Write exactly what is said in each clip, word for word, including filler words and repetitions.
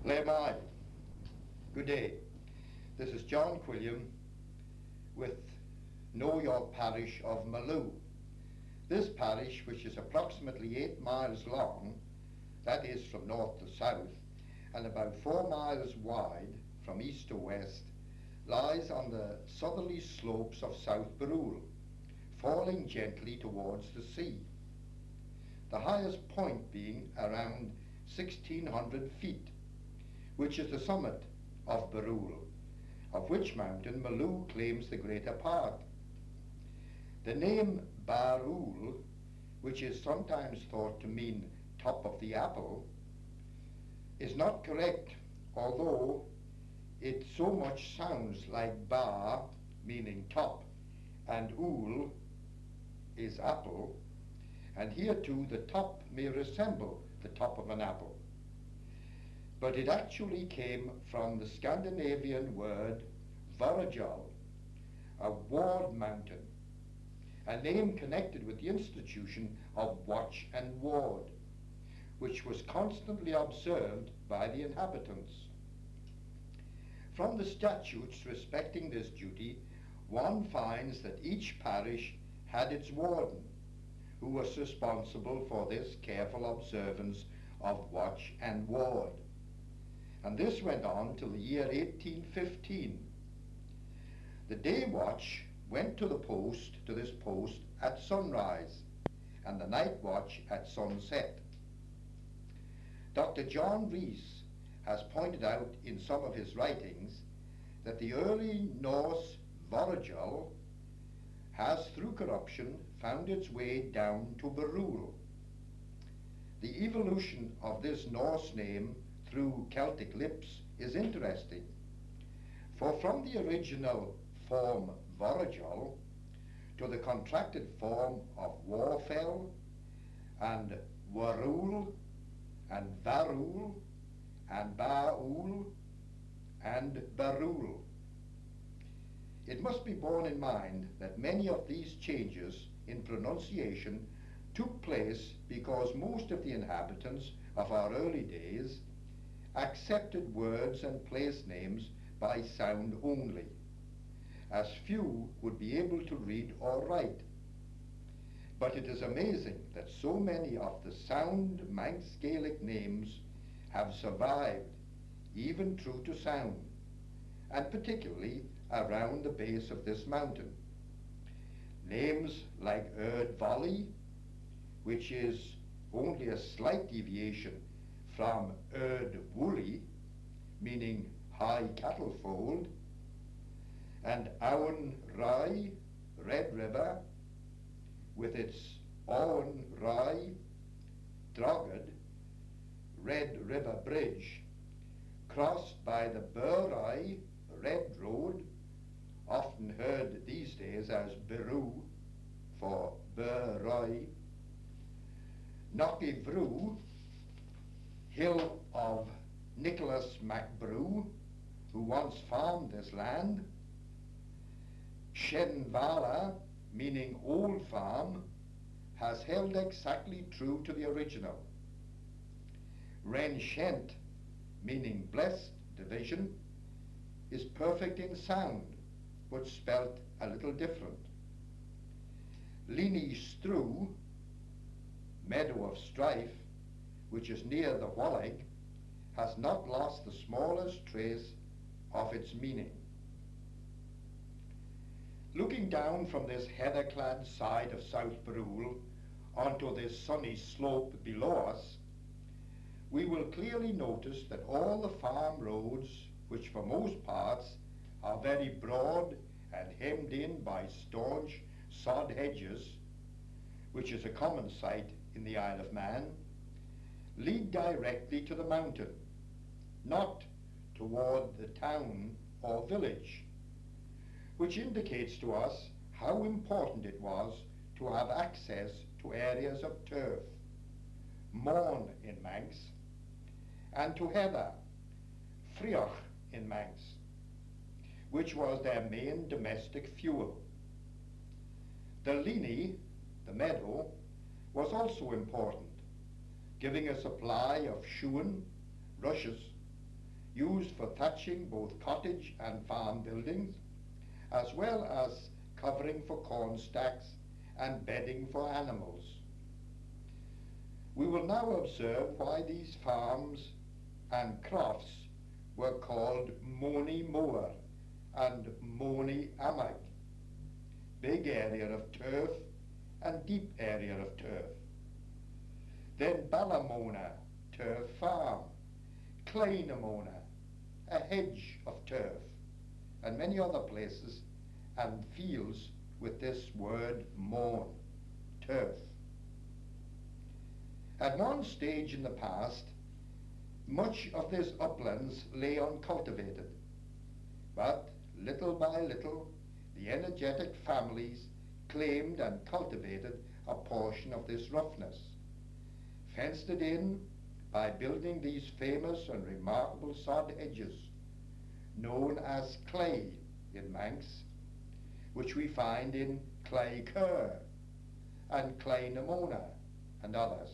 Le Mai. Good day. This is John Quilliam with Know Your Parish of Maloo. This parish, which is approximately eight miles long, that is from north to south, and about four miles wide from east to west, lies on the southerly slopes of South Barrule, falling gently towards the sea. The highest point being around sixteen hundred feet, which is the summit of Barrule, of which mountain Maloo claims the greater part. The name Barrule, which is sometimes thought to mean top of the apple, is not correct, although it so much sounds like bar, meaning top, and ul is apple, and here too the top may resemble the top of an apple. But it actually came from the Scandinavian word Vorajal, a ward mountain, a name connected with the institution of watch and ward, which was constantly observed by the inhabitants. From the statutes respecting this duty, one finds that each parish had its warden, who was responsible for this careful observance of watch and ward. And this went on till the year eighteen fifteen. The day watch went to the post, to this post at sunrise, and the night watch at sunset. Doctor John Rees has pointed out in some of his writings that the early Norse Vorajal has, through corruption, found its way down to Barrule. The evolution of this Norse name through Celtic lips is interesting, for from the original form Vorajal to the contracted form of Warfell and Warul and Varul and Baul and Barul. It must be borne in mind that many of these changes in pronunciation took place because most of the inhabitants of our early days accepted words and place names by sound only, as few would be able to read or write. But it is amazing that so many of the sound Manx Gaelic names have survived, even true to sound, and particularly around the base of this mountain. Names like Erd Volley, which is only a slight deviation from Erd Woolly, meaning high cattle fold, and Owen Rye, Red River, with its Owen Rye, Droghed, Red River Bridge, crossed by the Burreye Red Road, often heard these days as Beru for Burreye, Knockivrew, hill of Nicholas MacBrew, who once farmed this land, Shenvala, meaning old farm, has held exactly true to the original. Renshent, meaning blessed division, is perfect in sound, but spelt a little different. Lini Strew, meadow of strife, which is near the Walleg, has not lost the smallest trace of its meaning. Looking down from this heather-clad side of South Barrule onto this sunny slope below us, we will clearly notice that all the farm roads, which for most parts are very broad and hemmed in by staunch sod hedges, which is a common sight in the Isle of Man, lead directly to the mountain, not toward the town or village, which indicates to us how important it was to have access to areas of turf, morn in Manx, and to heather, frioch in Manx, which was their main domestic fuel. The Lini, the meadow, was also important, giving a supply of shoon, rushes, used for thatching both cottage and farm buildings, as well as covering for corn stacks and bedding for animals. We will now observe why these farms and crofts were called Mony Moor and Mony Amag, big area of turf and deep area of turf. Then Ballamona, turf farm, Kleinamona, a hedge of turf, and many other places and fields with this word mourn, turf. At one stage in the past, much of this uplands lay uncultivated, but little by little, the energetic families claimed and cultivated a portion of this roughness, fenced it in by building these famous and remarkable sod edges, known as clay in Manx, which we find in Claycur and Kleinamona and others.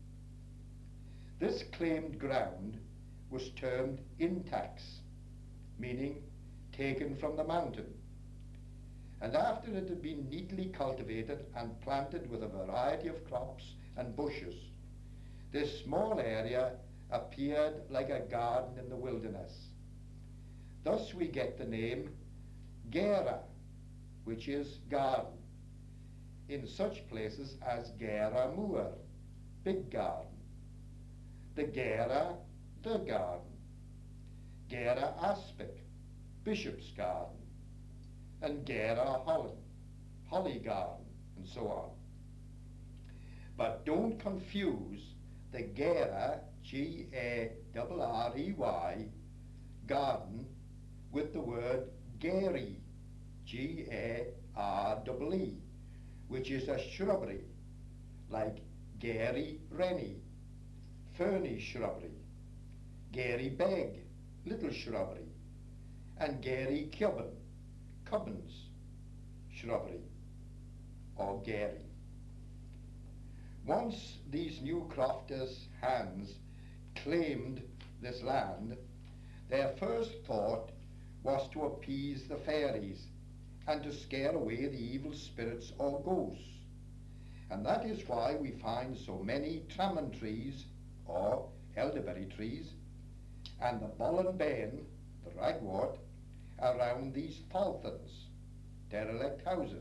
This claimed ground was termed intax, meaning taken from the mountain. And after it had been neatly cultivated and planted with a variety of crops and bushes, this small area appeared like a garden in the wilderness. Thus we get the name Gera, which is garden, in such places as Gera Moor, big garden, the Gera, the garden, Gera Aspic, bishop's garden, and Gera Holland, holly garden, and so on. But don't confuse the Gera, G A R R E Y, garden, with the word Gary, G A R E E, which is a shrubbery, like Gary Rennie, ferny shrubbery, Gary Beg, little shrubbery, and Gary Cubbin, Cubbins shrubbery, or Gary. Once these new crofters' hands claimed this land, their first thought was to appease the fairies and to scare away the evil spirits or ghosts. And that is why we find so many tramman trees, or elderberry trees, and the bollenbain, the ragwort, around these falthans, derelict houses.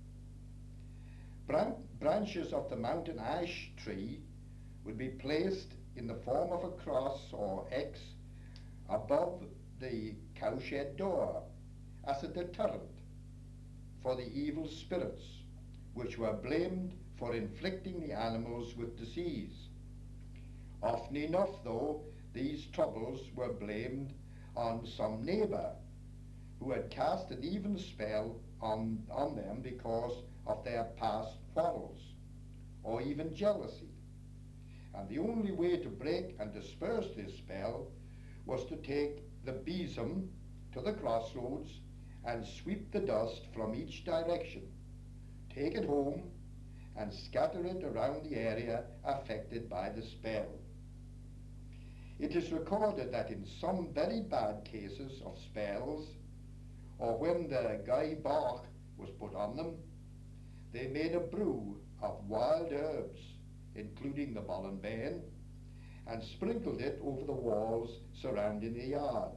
Bran branches of the mountain ash tree would be placed in the form of a cross or X above the cowshed door as a deterrent for the evil spirits, which were blamed for inflicting the animals with disease. Often enough, though, these troubles were blamed on some neighbour who had cast an evil spell on, on them because of their past quarrels, or even jealousy. And the only way to break and disperse this spell was to take the besom to the crossroads and sweep the dust from each direction, take it home, and scatter it around the area affected by the spell. It is recorded that in some very bad cases of spells, or when the Guy Bark was put on them, they made a brew of wild herbs, including the bollenbain, and sprinkled it over the walls surrounding the yard.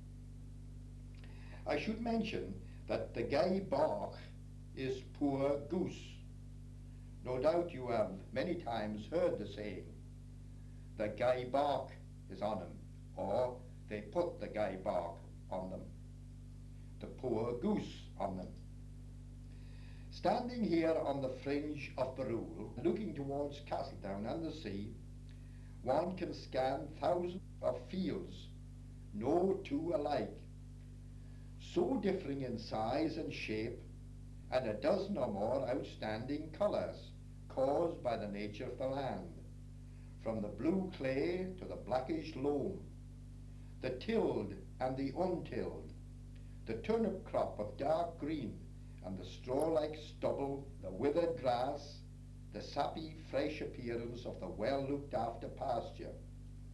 I should mention that the Guy Bark is poor goose. No doubt you have many times heard the saying, the Guy Bark is on him, or they put the Guy Bark on them, the poor goose on them. Standing here on the fringe of Barrule, looking towards Castletown and the sea, one can scan thousands of fields, no two alike, so differing in size and shape, and a dozen or more outstanding colours caused by the nature of the land, from the blue clay to the blackish loam, the tilled and the untilled, the turnip crop of dark green, and the straw-like stubble, the withered grass, the sappy, fresh appearance of the well-looked-after pasture,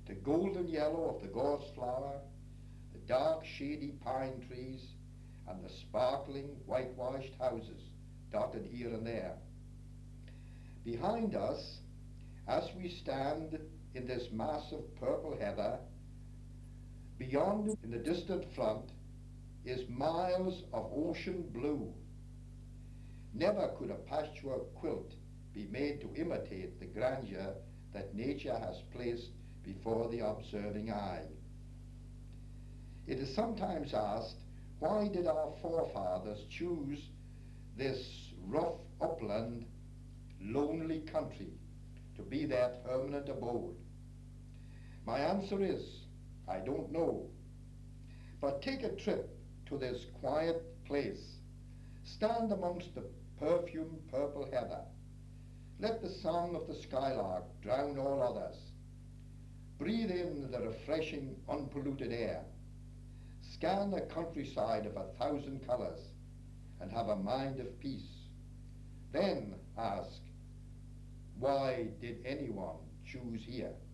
the golden yellow of the gorse flower, the dark shady pine trees, and the sparkling whitewashed houses dotted here and there. Behind us, as we stand in this mass of purple heather, beyond in the distant front is miles of ocean blue. Never could a patchwork quilt be made to imitate the grandeur that nature has placed before the observing eye. It is sometimes asked, why did our forefathers choose this rough upland, lonely country to be their permanent abode? My answer is, I don't know. But take a trip to this quiet place. Stand amongst the perfumed purple heather. Let the song of the skylark drown all others. Breathe in the refreshing, unpolluted air. Scan a countryside of a thousand colours and have a mind of peace. Then ask, why did anyone choose here?